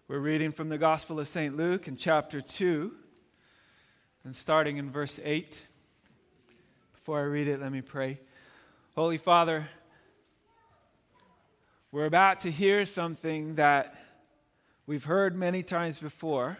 We're reading from the Gospel of St. Luke in chapter 2 and starting in verse 8. Before I read it, let me pray. Holy Father, we're about to hear something that we've heard many times before,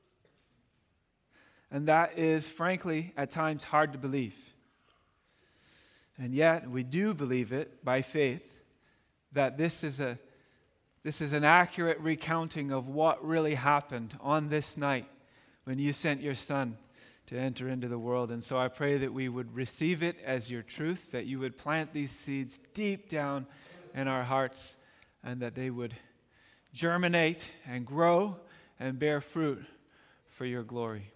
and that is, frankly, at times hard to believe. And yet, we do believe it by faith, that this is an accurate recounting of what really happened on this night when you sent your Son to enter into the world. And so I pray that we would receive it as your truth, that you would plant these seeds deep down in our hearts, and that they would germinate and grow and bear fruit for your glory.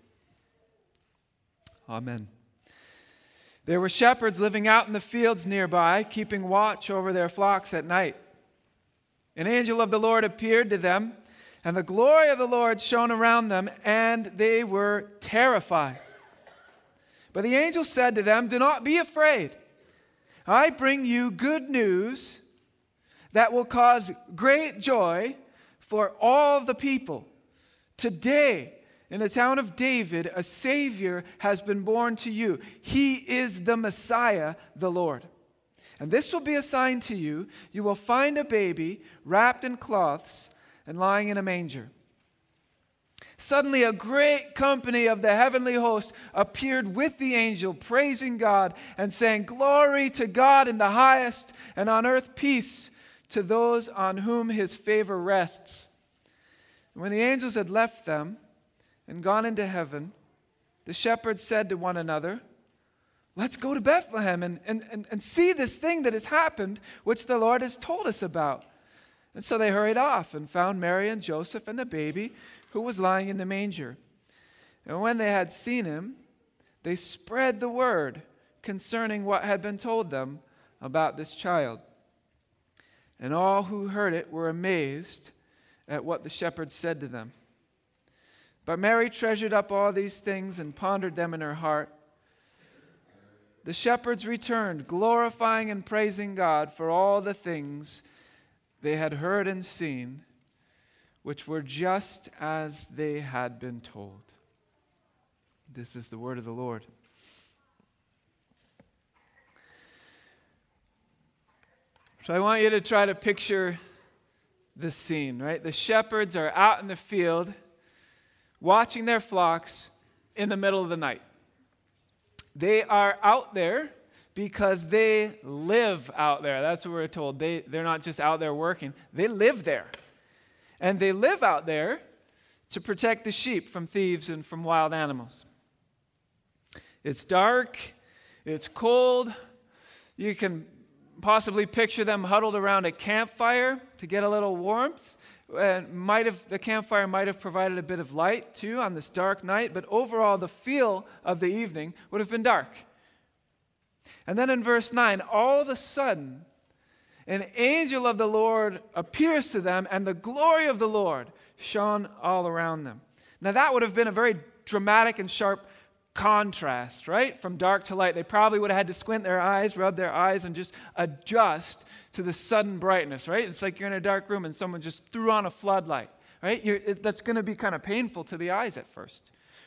Amen. There were shepherds living out in the fields nearby, keeping watch over their flocks at night. An angel of the Lord appeared to them, and the glory of the Lord shone around them, and they were terrified. But the angel said to them, "Do not be afraid. I bring you good news that will cause great joy for all the people. Today, in the town of David, a Savior has been born to you. He is the Messiah, the Lord. And this will be a sign to you. You will find a baby wrapped in cloths and lying in a manger." Suddenly a great company of the heavenly host appeared with the angel, praising God and saying, "Glory to God in the highest, and on earth peace to those on whom his favor rests." And when the angels had left them and gone into heaven, the shepherds said to one another, "Let's go to Bethlehem and see this thing that has happened, which the Lord has told us about." And so they hurried off and found Mary and Joseph and the baby who was lying in the manger. And when they had seen him, they spread the word concerning what had been told them about this child. And all who heard it were amazed at what the shepherds said to them. But Mary treasured up all these things and pondered them in her heart. The shepherds returned, glorifying and praising God for all the things they had heard and seen, which were just as they had been told. This is the word of the Lord. So I want you to try to picture this scene, right? The shepherds are out in the field watching their flocks in the middle of the night. They are out there because they live out there. That's what we're told. They're not just out there working. They live there. And they live out there to protect the sheep from thieves and from wild animals. It's dark. It's cold. You can possibly picture them huddled around a campfire to get a little warmth. And the campfire might have provided a bit of light too on this dark night, but overall the feel of the evening would have been dark. And then in verse 9, all of a sudden, an angel of the Lord appears to them, and the glory of the Lord shone all around them. Now that would have been a very dramatic and sharp contrast, right? From dark to light. They probably would have had to squint their eyes, rub their eyes, and just adjust to the sudden brightness, right? It's like you're in a dark room and someone just threw on a floodlight, right? That's going to be kind of painful to the eyes at first.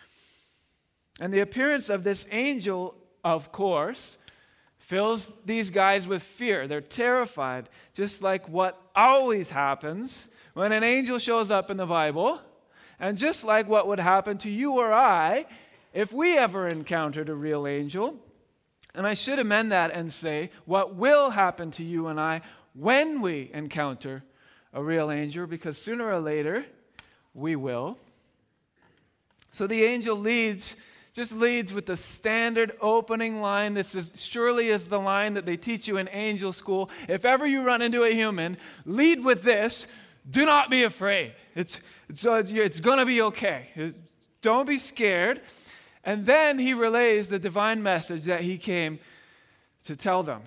And the appearance of this angel, of course, fills these guys with fear. They're terrified, just like what always happens when an angel shows up in the Bible, and just like what would happen to you or I if we ever encountered a real angel. And I should amend that and say, what will happen to you and I when we encounter a real angel, because sooner or later, we will. So the angel leads with the standard opening line. This surely is the line that they teach you in angel school. If ever you run into a human, lead with this: do not be afraid. It's going to be okay. Don't be scared. And then he relays the divine message that he came to tell them.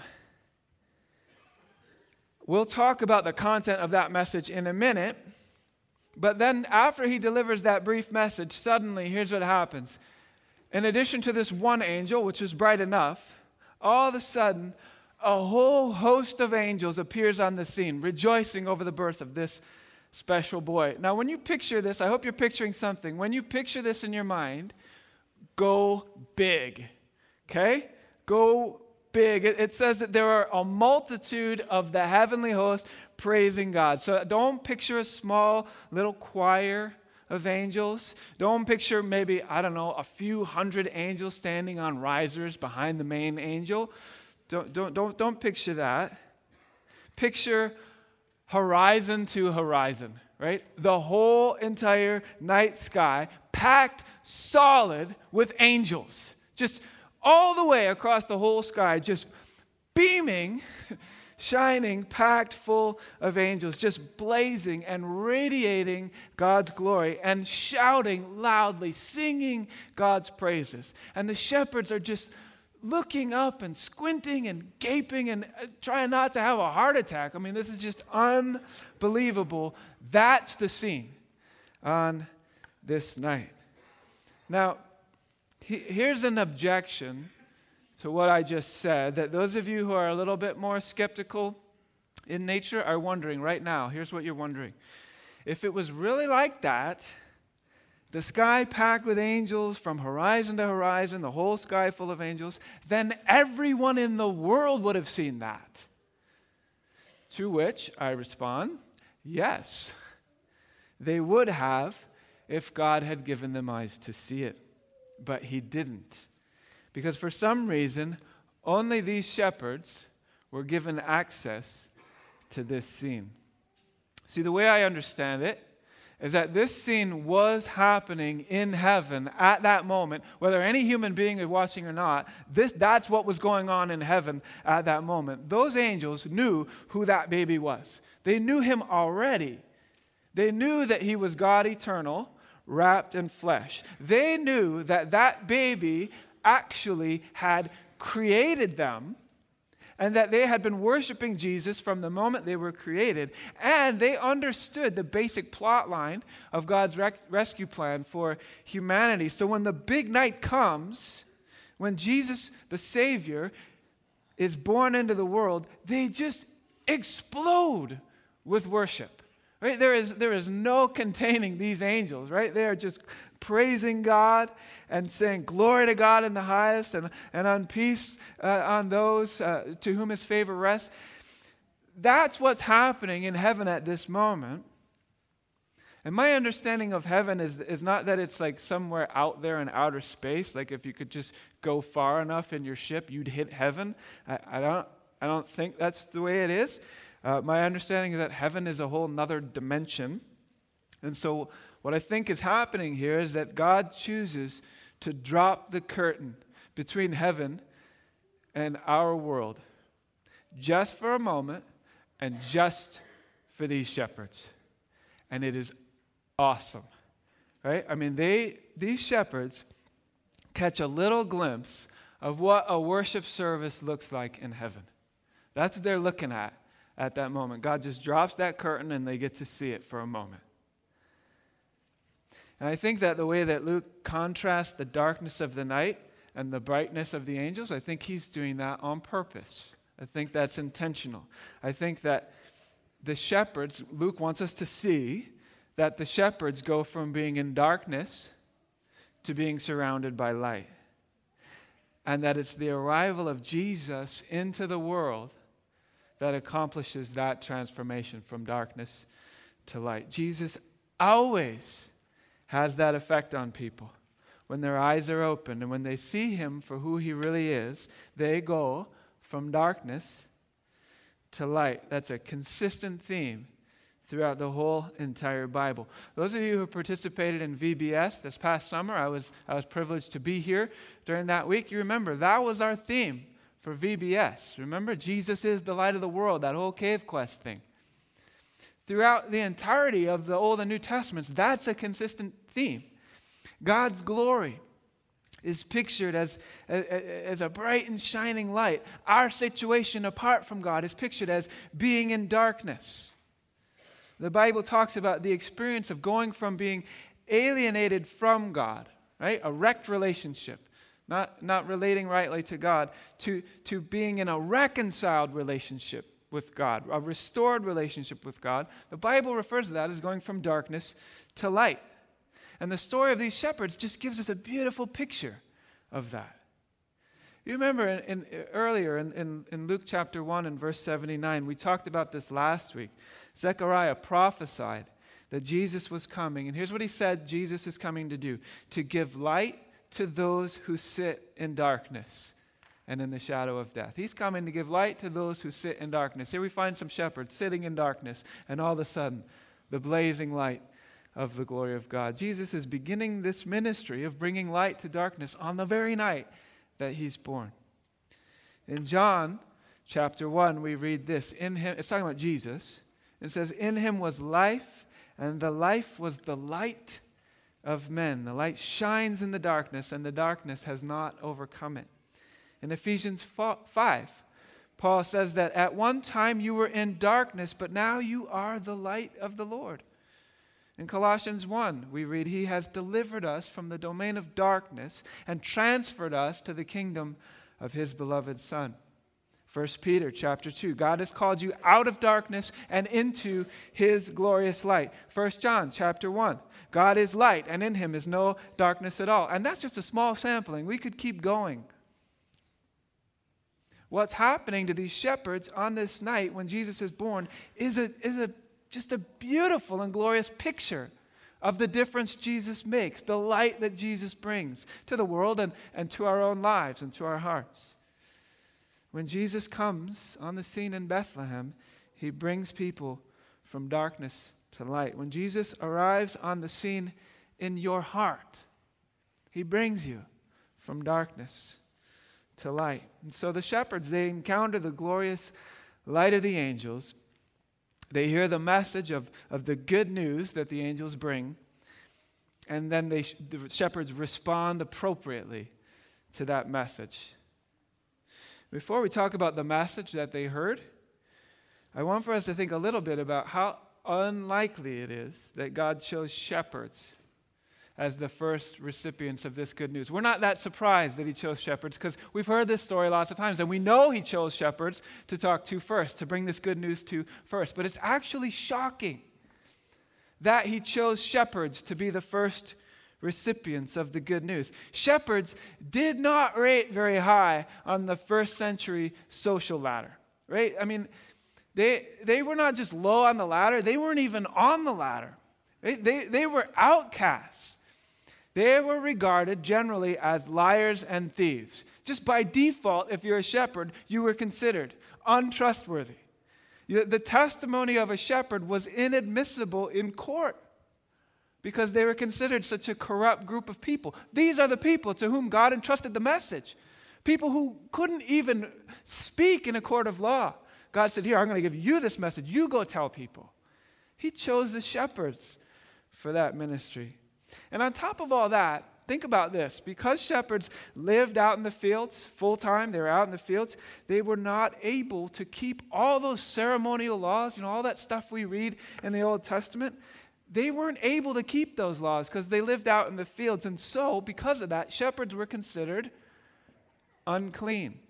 We'll talk about the content of that message in a minute. But then after he delivers that brief message, suddenly, here's what happens. In addition to this one angel, which is bright enough, all of a sudden, a whole host of angels appears on the scene, rejoicing over the birth of this special boy. Now, when you picture this, I hope you're picturing something. When you picture this in your mind, go big, okay? Go big. It says that there are a multitude of the heavenly host praising God. So don't picture a small little choir of angels. Don't picture maybe, I don't know, a few hundred angels standing on risers behind the main angel. Don't picture that. Picture horizon to horizon, right? The whole entire night sky packed solid with angels. Just all the way across the whole sky, just beaming, shining, packed full of angels, just blazing and radiating God's glory and shouting loudly, singing God's praises. And the shepherds are just looking up and squinting and gaping and trying not to have a heart attack. I mean, this is just unbelievable. That's the scene on this night. Now, here's an objection to what I just said, that those of you who are a little bit more skeptical in nature are wondering right now. Here's what you're wondering. If it was really like that, the sky packed with angels from horizon to horizon, the whole sky full of angels, then everyone in the world would have seen that. To which I respond, yes, they would have if God had given them eyes to see it. But he didn't. Because for some reason, only these shepherds were given access to this scene. See, the way I understand it is that this scene was happening in heaven at that moment. Whether any human being is watching or not, that's what was going on in heaven at that moment. Those angels knew who that baby was. They knew him already. They knew that he was God eternal, wrapped in flesh. They knew that that baby actually had created them, and that they had been worshiping Jesus from the moment they were created. And they understood the basic plot line of God's rescue plan for humanity. So when the big night comes, when Jesus, the Savior, is born into the world, they just explode with worship. Right? There is no containing these angels, right? They are just praising God and saying, glory to God in the highest, and on peace on those to whom his favor rests. That's what's happening in heaven at this moment. And my understanding of heaven is not that it's like somewhere out there in outer space, like if you could just go far enough in your ship, you'd hit heaven. I don't think that's the way it is. My understanding is that heaven is a whole nother dimension. And so what I think is happening here is that God chooses to drop the curtain between heaven and our world just for a moment and just for these shepherds. And it is awesome, right? I mean, these shepherds catch a little glimpse of what a worship service looks like in heaven. That's what they're looking at that moment. God just drops that curtain and they get to see it for a moment. And I think that the way that Luke contrasts the darkness of the night and the brightness of the angels, I think he's doing that on purpose. I think that's intentional. I think that the shepherds, Luke wants us to see that the shepherds go from being in darkness to being surrounded by light. And that it's the arrival of Jesus into the world that accomplishes that transformation from darkness to light. Jesus always has that effect on people. When their eyes are opened and when they see him for who he really is, they go from darkness to light. That's a consistent theme throughout the whole entire Bible. Those of you who participated in VBS this past summer, I was privileged to be here during that week. You remember, that was our theme for VBS. Remember, Jesus is the light of the world, that whole cave quest thing. Throughout the entirety of the Old and New Testaments, that's a consistent theme. God's glory is pictured as a bright and shining light. Our situation apart from God is pictured as being in darkness. The Bible talks about the experience of going from being alienated from God, right? A wrecked relationship, not relating rightly to God, to being in a reconciled relationship with God, a restored relationship with God. The Bible refers to that as going from darkness to light. And the story of these shepherds just gives us a beautiful picture of that. You remember earlier in Luke chapter 1 and verse 79, we talked about this last week. Zechariah prophesied that Jesus was coming. And here's what he said Jesus is coming to do: to give light to those who sit in darkness and in the shadow of death. He's coming to give light to those who sit in darkness. Here we find some shepherds sitting in darkness, and all of a sudden, the blazing light of the glory of God. Jesus is beginning this ministry of bringing light to darkness on the very night that he's born. In John chapter 1, we read this. In him, it's talking about Jesus. It says, "In him was life, and the life was the light of men. The light shines in the darkness, and the darkness has not overcome it." In Ephesians 5, Paul says that at one time you were in darkness, but now you are the light of the Lord. In Colossians 1, we read, "He has delivered us from the domain of darkness and transferred us to the kingdom of his beloved Son." 1 Peter chapter 2, "God has called you out of darkness and into his glorious light." 1 John chapter 1, "God is light, and in him is no darkness at all." And that's just a small sampling. We could keep going. What's happening to these shepherds on this night when Jesus is born is just a beautiful and glorious picture of the difference Jesus makes, the light that Jesus brings to the world and to our own lives and to our hearts. When Jesus comes on the scene in Bethlehem, he brings people from darkness to light. When Jesus arrives on the scene in your heart, he brings you from darkness to light. And so the shepherds, they encounter the glorious light of the angels. They hear the message of the good news that the angels bring, and then the shepherds respond appropriately to that message. Before we talk about the message that they heard, I want for us to think a little bit about how unlikely it is that God chose shepherds as the first recipients of this good news. We're not that surprised that he chose shepherds because we've heard this story lots of times, and we know he chose shepherds to talk to first, to bring this good news to first. But it's actually shocking that he chose shepherds to be the first recipients of the good news. Shepherds did not rate very high on the first century social ladder, right? I mean, they were not just low on the ladder, they weren't even on the ladder. Right? They were outcasts. They were regarded generally as liars and thieves. Just by default, if you're a shepherd, you were considered untrustworthy. The testimony of a shepherd was inadmissible in court because they were considered such a corrupt group of people. These are the people to whom God entrusted the message. People who couldn't even speak in a court of law. God said, "Here, I'm going to give you this message. You go tell people." He chose the shepherds for that ministry. And on top of all that, think about this. Because shepherds lived out in the fields full time, they were out in the fields, they were not able to keep all those ceremonial laws, all that stuff we read in the Old Testament. They weren't able to keep those laws because they lived out in the fields. And so, because of that, shepherds were considered unclean.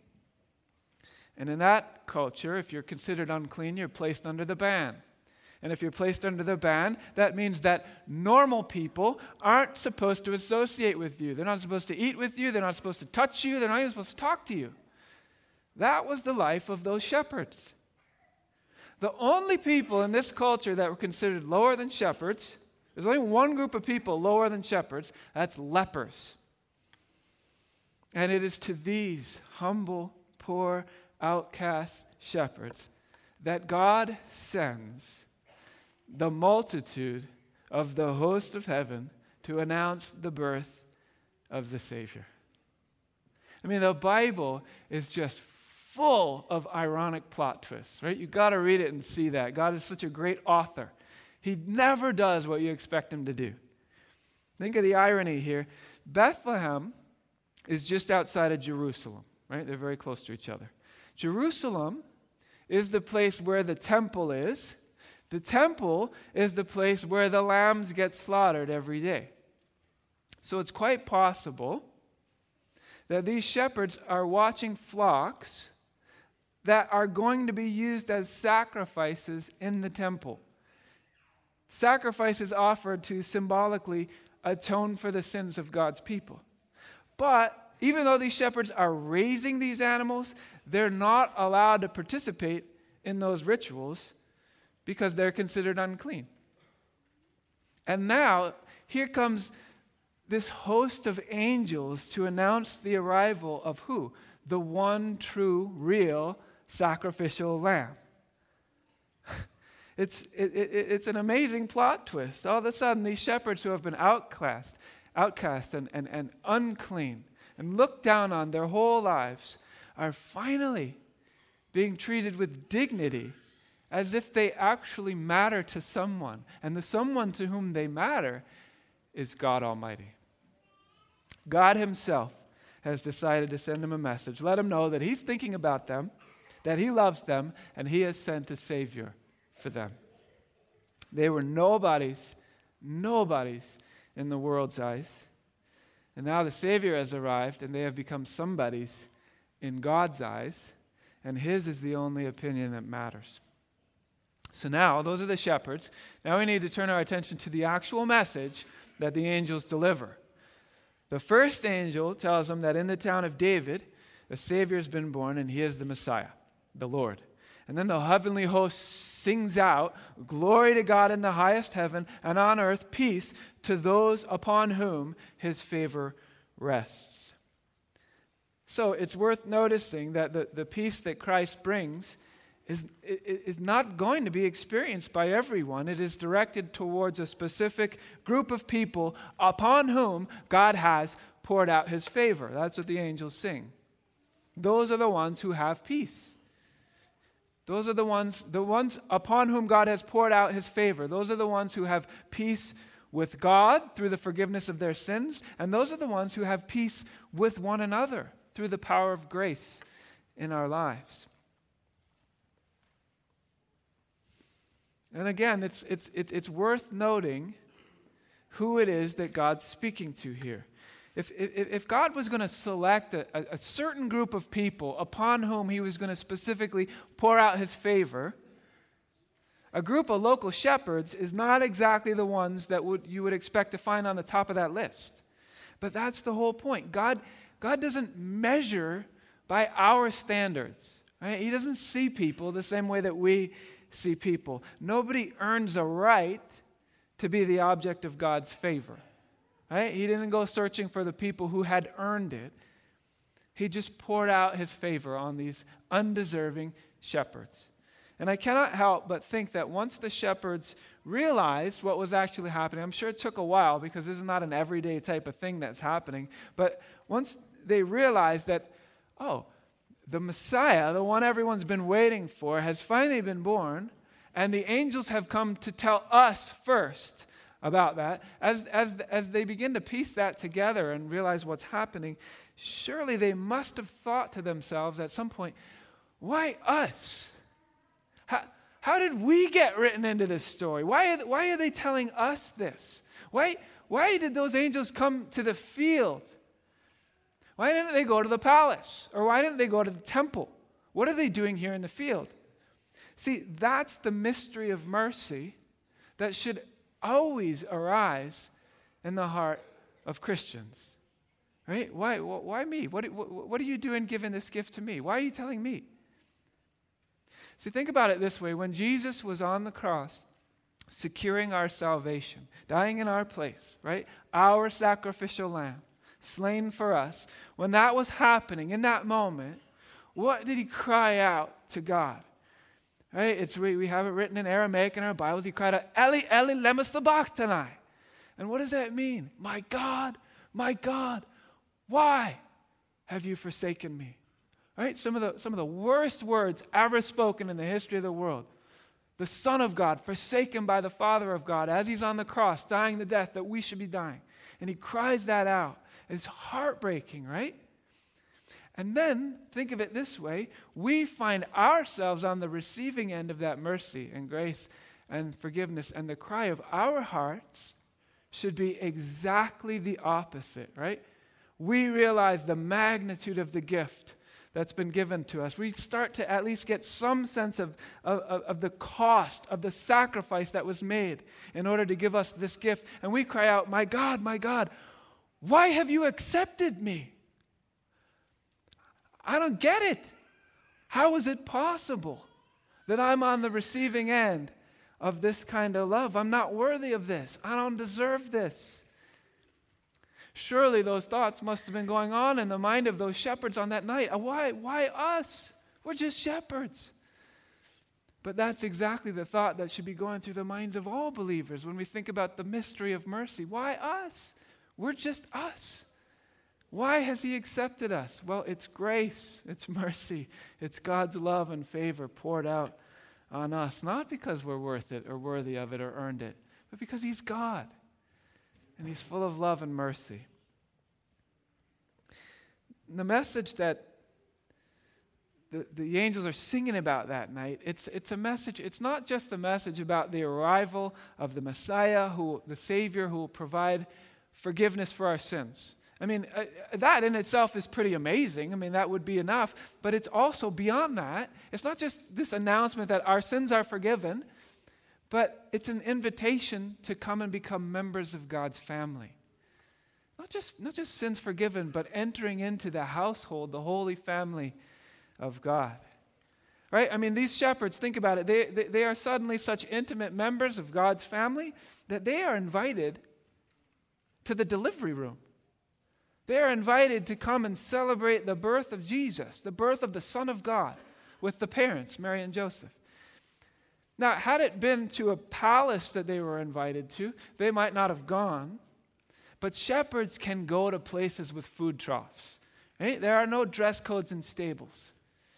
And in that culture, if you're considered unclean, you're placed under the ban. And if you're placed under the ban, that means that normal people aren't supposed to associate with you. They're not supposed to eat with you. They're not supposed to touch you. They're not even supposed to talk to you. That was the life of those shepherds. The only people in this culture that were considered lower than shepherds, there's only one group of people lower than shepherds, that's lepers. And it is to these humble, poor, outcast shepherds that God sends the multitude of the host of heaven to announce the birth of the Savior. I mean, the Bible is just full of ironic plot twists, right? You've got to read it and see that. God is such a great author. He never does what you expect him to do. Think of the irony here. Bethlehem is just outside of Jerusalem, right? They're very close to each other. Jerusalem is the place where the temple is. The temple is the place where the lambs get slaughtered every day. So it's quite possible that these shepherds are watching flocks that are going to be used as sacrifices in the temple. Sacrifices offered to symbolically atone for the sins of God's people. But even though these shepherds are raising these animals, they're not allowed to participate in those rituals because they're considered unclean. And now, here comes this host of angels to announce the arrival of who? The one true, real, sacrificial lamb. It's an amazing plot twist. All of a sudden, these shepherds who have been outcast and unclean and looked down on their whole lives are finally being treated with dignity as if they actually matter to someone. And the someone to whom they matter is God Almighty. God himself has decided to send them a message. Let them know that he's thinking about them, that he loves them, and he has sent a Savior for them. They were nobodies in the world's eyes. And now the Savior has arrived, and they have become somebodies in God's eyes, and his is the only opinion that matters. So now, those are the shepherds. Now we need to turn our attention to the actual message that the angels deliver. The first angel tells them that in the town of David, a Savior has been born, and he is the Messiah, the Lord. And then the heavenly host sings out, "Glory to God in the highest heaven, and on earth peace to those upon whom his favor rests." So it's worth noticing that the peace that Christ brings is not going to be experienced by everyone. It is directed towards a specific group of people upon whom God has poured out his favor. That's what the angels sing. Those are the ones who have peace. Those are the ones upon whom God has poured out his favor. Those are the ones who have peace with God through the forgiveness of their sins, and those are the ones who have peace with one another through the power of grace in our lives. And again, it's worth noting who it is that God's speaking to here. If God was going to select a certain group of people upon whom he was going to specifically pour out his favor, a group of local shepherds is not exactly the ones that you would expect to find on the top of that list. But that's the whole point. God doesn't measure by our standards. Right? He doesn't see people the same way that we see people. Nobody earns a right to be the object of God's favor. Right? He didn't go searching for the people who had earned it. He just poured out his favor on these undeserving shepherds. And I cannot help but think that once the shepherds realized what was actually happening, I'm sure it took a while because this is not an everyday type of thing that's happening, but once they realized that, oh, the Messiah, the one everyone's been waiting for, has finally been born, and the angels have come to tell us first about that. As they begin to piece that together and realize what's happening, surely they must have thought to themselves at some point, why us? How did we get written into this story? Why are they telling us this? Why did those angels come to the field? Why didn't they go to the palace? Or why didn't they go to the temple? What are they doing here in the field? See, that's the mystery of mercy that should always arise in the heart of Christians. Right? Why me? What are you doing giving this gift to me? Why are you telling me? See, think about it this way. When Jesus was on the cross, securing our salvation, dying in our place, right? Our sacrificial lamb, slain for us. When that was happening, in that moment, what did he cry out to God? Right? We have it written in Aramaic in our Bibles. He cried out, Eli, Eli, lema sabachthani. And what does that mean? My God, why have you forsaken me? Right? Some of the worst words ever spoken in the history of the world. The Son of God, forsaken by the Father of God, as he's on the cross, dying the death that we should be dying. And he cries that out. It's heartbreaking, right? And then, think of it this way, we find ourselves on the receiving end of that mercy and grace and forgiveness, and the cry of our hearts should be exactly the opposite, right? We realize the magnitude of the gift that's been given to us. We start to at least get some sense of the cost, of the sacrifice that was made in order to give us this gift. And we cry out, my God, why have you accepted me? I don't get it. How is it possible that I'm on the receiving end of this kind of love? I'm not worthy of this. I don't deserve this. Surely those thoughts must have been going on in the mind of those shepherds on that night. Why us? We're just shepherds. But that's exactly the thought that should be going through the minds of all believers when we think about the mystery of mercy. Why us? We're just us. Why has he accepted us? Well, it's grace, it's mercy, it's God's love and favor poured out on us, not because we're worth it or worthy of it or earned it, but because he's God. And he's full of love and mercy. The message that the angels are singing about that night, it's a message. It's not just a message about the arrival of the Messiah, the Savior who will provide forgiveness for our sins. I mean, that in itself is pretty amazing. I mean, that would be enough. But it's also beyond that. It's not just this announcement that our sins are forgiven, but it's an invitation to come and become members of God's family. Not just sins forgiven, but entering into the household, the holy family of God. Right? I mean, these shepherds, think about it, they are suddenly such intimate members of God's family that they are invited to the delivery room. They are invited to come and celebrate the birth of Jesus, the birth of the Son of God, with the parents, Mary and Joseph. Now, had it been to a palace that they were invited to, they might not have gone. But shepherds can go to places with food troughs. Right? There are no dress codes in stables.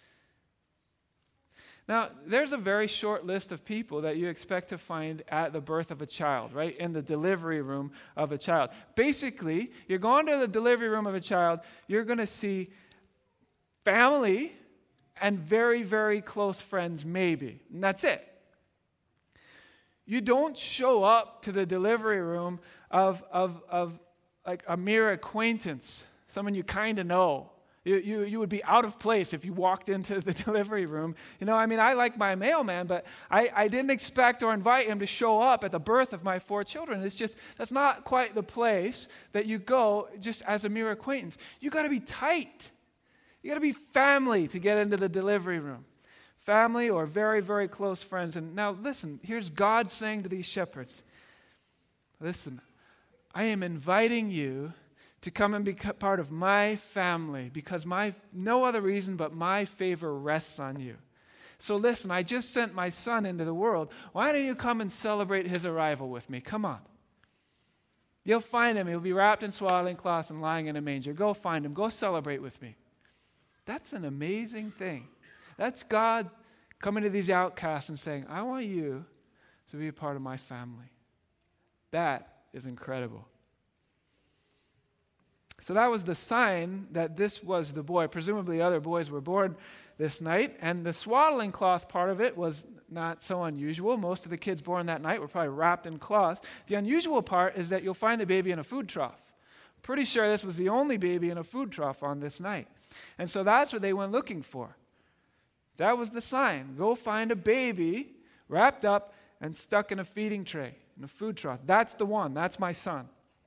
Now, there's a very short list of people that you expect to find at the birth of a child, right? In the delivery room of a child. Basically, you're going to the delivery room of a child, you're going to see family and very, very close friends, maybe. And that's it. You don't show up to the delivery room of like a mere acquaintance, someone you kind of know. You would be out of place if you walked into the delivery room. You know, I mean, I like my mailman, but I didn't expect or invite him to show up at the birth of my 4 children. It's just, that's not quite the place that you go just as a mere acquaintance. You got to be tight. You got to be family to get into the delivery room. Family or very, very close friends. And now listen, here's God saying to these shepherds, listen, I am inviting you to come and be part of my family because no other reason but my favor rests on you. So listen, I just sent my son into the world. Why don't you come and celebrate his arrival with me? Come on. You'll find him. He'll be wrapped in swaddling cloths and lying in a manger. Go find him. Go celebrate with me. That's an amazing thing. That's God coming to these outcasts and saying, I want you to be a part of my family. That is incredible. So that was the sign that this was the boy. Presumably other boys were born this night, and the swaddling cloth part of it was not so unusual. Most of the kids born that night were probably wrapped in cloths. The unusual part is that you'll find the baby in a food trough. Pretty sure this was the only baby in a food trough on this night. And so that's what they went looking for. That was the sign. Go find a baby wrapped up and stuck in a feeding tray, in a food trough. That's the one. That's my son.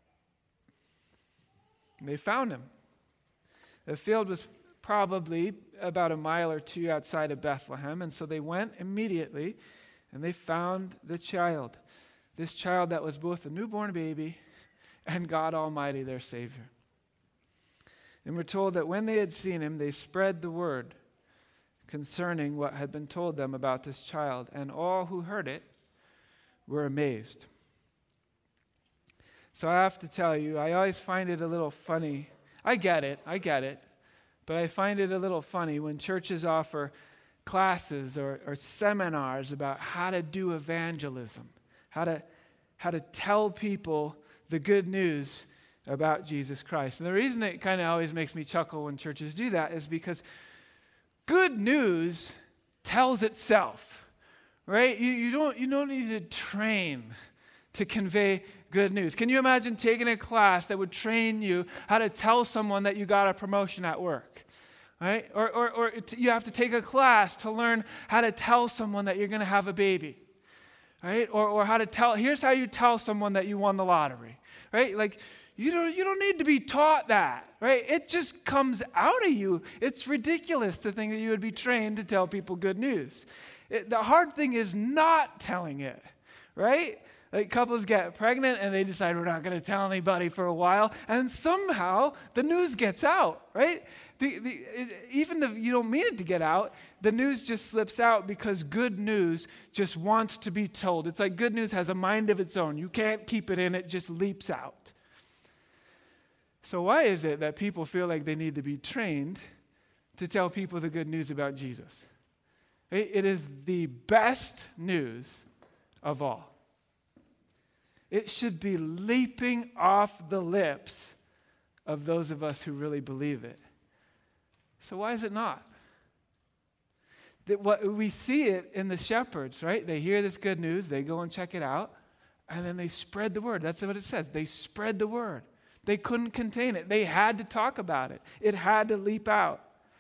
And they found him. The field was probably about a mile or 2 outside of Bethlehem, and so they went immediately, and they found the child. This child that was both a newborn baby and God Almighty, their Savior. And we're told that when they had seen him, they spread the word concerning what had been told them about this child, and all who heard it were amazed. So I have to tell you, I always find it a little funny. I get it, but I find it a little funny when churches offer classes or seminars about how to do evangelism, how to tell people the good news about Jesus Christ. And the reason it kind of always makes me chuckle when churches do that is because good news tells itself, right? You don't need to train to convey good news. Can you imagine taking a class that would train you how to tell someone that you got a promotion at work? right? You have to take a class to learn how to tell someone that you're going to have a baby, right? Or how to tell, here's how you tell someone that you won the lottery, right? Like, you don't need to be taught that, right? It just comes out of you. It's ridiculous to think that you would be trained to tell people good news. The hard thing is not telling it, right? Like couples get pregnant and they decide we're not going to tell anybody for a while, and somehow the news gets out, right? Even if you don't mean it to get out, the news just slips out because good news just wants to be told. It's like good news has a mind of its own. You can't keep it in, it just leaps out. So why is it that people feel like they need to be trained to tell people the good news about Jesus? It is the best news of all. It should be leaping off the lips of those of us who really believe it. So why is it not? We see it in the shepherds, right? They hear this good news, they go and check it out, and then they spread the word. That's what it says. They spread the word. They couldn't contain it. They had to talk about it. It had to leap out.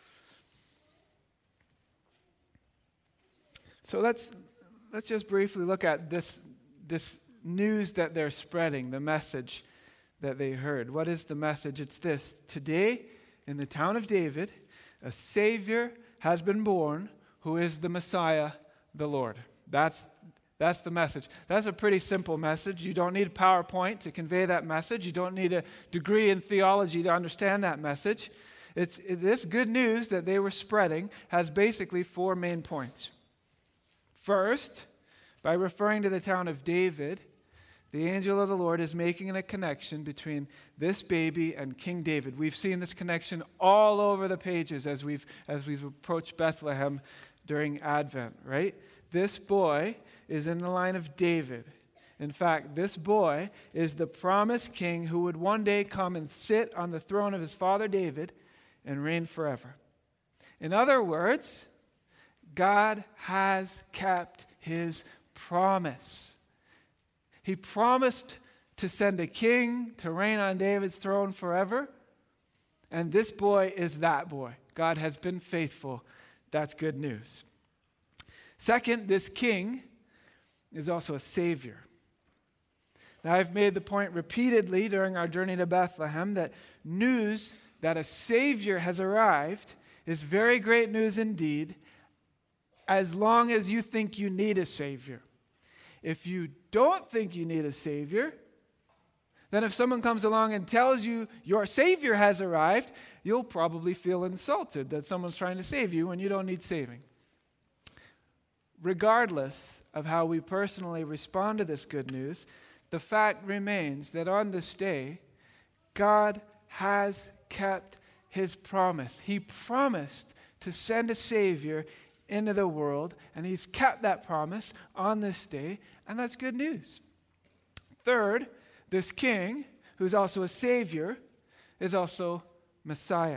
So let's just briefly look at this news that they're spreading, the message that they heard. What is the message? It's this: today, in the town of David, a Savior has been born, who is the Messiah, the Lord. That's the message. That's a pretty simple message. You don't need a PowerPoint to convey that message. You don't need a degree in theology to understand that message. This good news that they were spreading has basically 4 main points. First, by referring to the town of David, the angel of the Lord is making a connection between this baby and King David. We've seen this connection all over the pages as we've approached Bethlehem during Advent, right? This boy is in the line of David. In fact, this boy is the promised king who would one day come and sit on the throne of his father David and reign forever. In other words, God has kept his promise. He promised to send a king to reign on David's throne forever, and this boy is that boy. God has been faithful. That's good news. Second, this king is also a savior. Now, I've made the point repeatedly during our journey to Bethlehem that news that a savior has arrived is very great news indeed, as long as you think you need a savior. If you don't think you need a savior, then if someone comes along and tells you your savior has arrived, you'll probably feel insulted that someone's trying to save you when you don't need saving. Regardless of how we personally respond to this good news, the fact remains that on this day, God has kept his promise. He promised to send a Savior into the world, and he's kept that promise on this day, and that's good news. Third, this king, who's also a Savior, is also Messiah.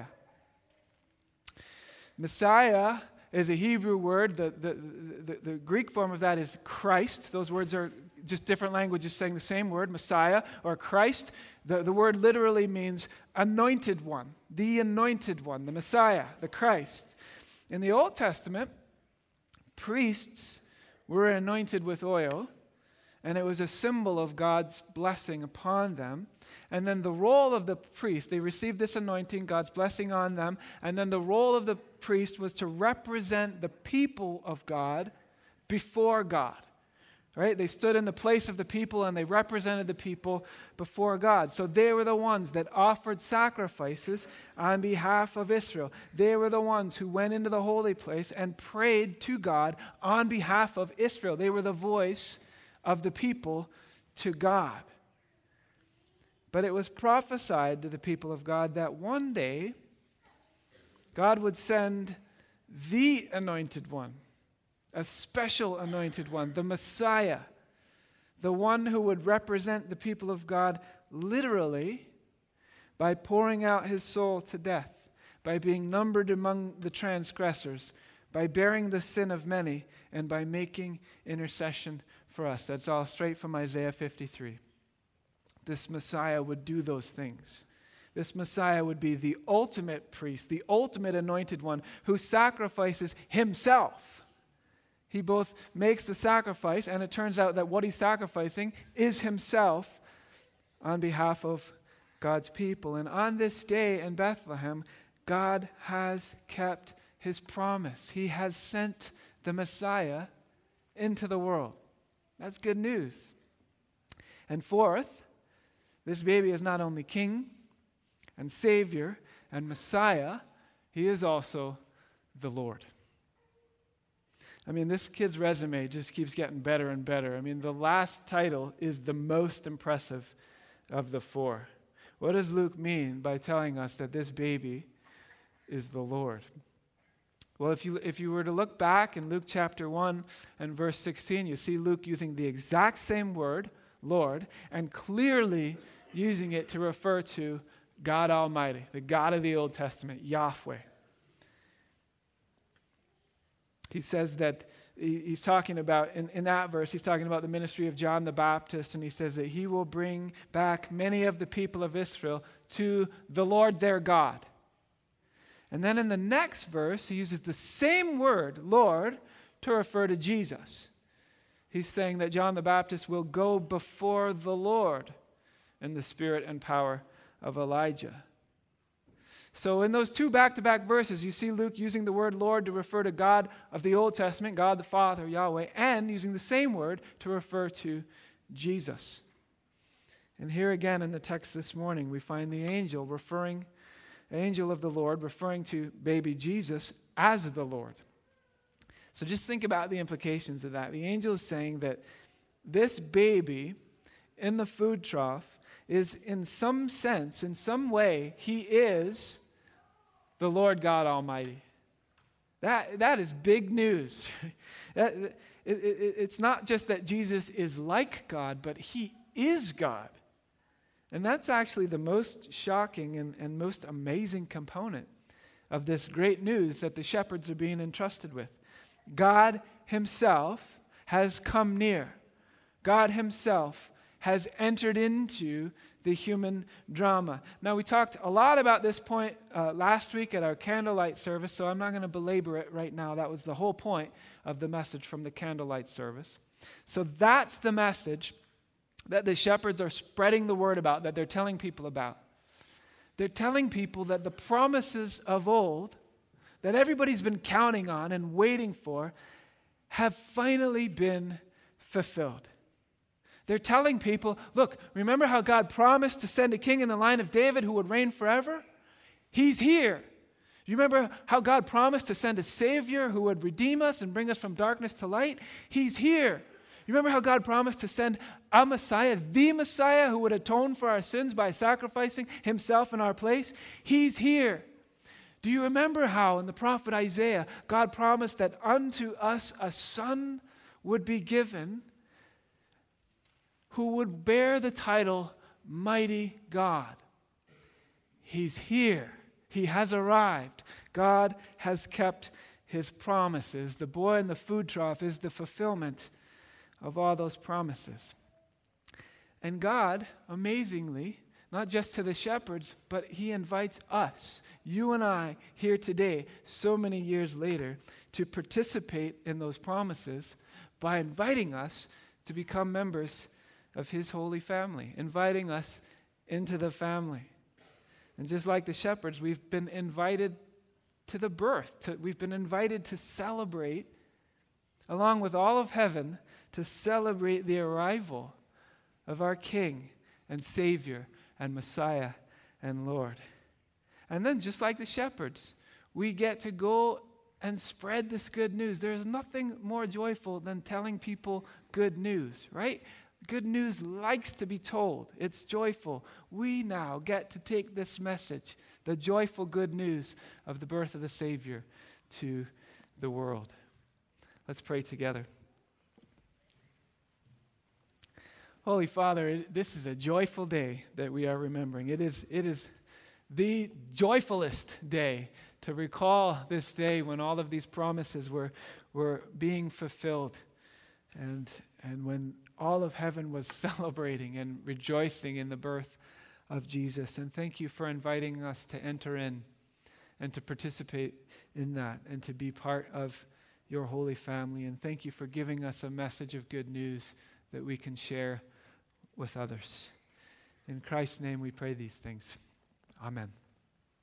Messiah is a Hebrew word. The Greek form of that is Christ. Those words are just different languages saying the same word, Messiah or Christ. The word literally means anointed one, the Messiah, the Christ. In the Old Testament, priests were anointed with oil, and it was a symbol of God's blessing upon them. And then the role of the priest, they received this anointing, God's blessing on them, and then the role of the priest was to represent the people of God before God. Right? They stood in the place of the people and they represented the people before God. So they were the ones that offered sacrifices on behalf of Israel. They were the ones who went into the holy place and prayed to God on behalf of Israel. They were the voice of the people to God. But it was prophesied to the people of God that one day God would send the anointed one, a special anointed one, the Messiah, the one who would represent the people of God literally by pouring out his soul to death, by being numbered among the transgressors, by bearing the sin of many, and by making intercession for us. That's all straight from Isaiah 53. This Messiah would do those things. This Messiah would be the ultimate priest, the ultimate anointed one who sacrifices himself. He both makes the sacrifice, and it turns out that what he's sacrificing is himself on behalf of God's people. And on this day in Bethlehem, God has kept his promise. He has sent the Messiah into the world. That's good news. And fourth, this baby is not only king and Savior and Messiah, he is also the Lord. I mean, this kid's resume just keeps getting better and better. I mean, the last title is the most impressive of the four. What does Luke mean by telling us that this baby is the Lord? Well, if you were to look back in Luke chapter 1 and verse 16, you see Luke using the exact same word, Lord, and clearly using it to refer to God Almighty, the God of the Old Testament, Yahweh. He says that he's talking about, in that verse, he's talking about the ministry of John the Baptist, and he says that he will bring back many of the people of Israel to the Lord their God. And then in the next verse, he uses the same word, Lord, to refer to Jesus. He's saying that John the Baptist will go before the Lord in the spirit and power of Elijah. So in those two back-to-back verses, you see Luke using the word Lord to refer to God of the Old Testament, God the Father, Yahweh, and using the same word to refer to Jesus. And here again in the text this morning, we find the angel of the Lord referring to baby Jesus as the Lord. So just think about the implications of that. The angel is saying that this baby in the food trough is in some sense, in some way, he is the Lord God Almighty. That is big news. It's not just that Jesus is like God, but he is God. And that's actually the most shocking and most amazing component of this great news that the shepherds are being entrusted with. God himself has come near. God himself has entered into the human drama. Now, we talked a lot about this point last week at our candlelight service, so I'm not going to belabor it right now. That was the whole point of the message from the candlelight service. So that's the message that the shepherds are spreading the word about, that they're telling people about. They're telling people that the promises of old, that everybody's been counting on and waiting for, have finally been fulfilled. They're telling people, look, remember how God promised to send a king in the line of David who would reign forever? He's here. You remember how God promised to send a Savior who would redeem us and bring us from darkness to light? He's here. You remember how God promised to send a Messiah, the Messiah who would atone for our sins by sacrificing himself in our place? He's here. Do you remember how in the prophet Isaiah, God promised that unto us a son would be given who would bear the title Mighty God? He's here. He has arrived. God has kept his promises. The boy in the food trough is the fulfillment of all those promises. And God, amazingly, not just to the shepherds, but he invites us, you and I, here today, so many years later, to participate in those promises by inviting us to become members of his holy family, inviting us into the family. And just like the shepherds, we've been invited to the birth. We've been invited to celebrate, along with all of heaven, to celebrate the arrival of our King and Savior and Messiah and Lord. And then, just like the shepherds, we get to go and spread this good news. There's nothing more joyful than telling people good news, right? Good news likes to be told. It's joyful. We now get to take this message, the joyful good news of the birth of the Savior, to the world. Let's pray together. Holy Father, this is a joyful day that we are remembering. It is the joyfulest day to recall this day when all of these promises were being fulfilled, and when all of heaven was celebrating and rejoicing in the birth of Jesus. And thank you for inviting us to enter in and to participate in that and to be part of your holy family. And thank you for giving us a message of good news that we can share with others. In Christ's name we pray these things. Amen.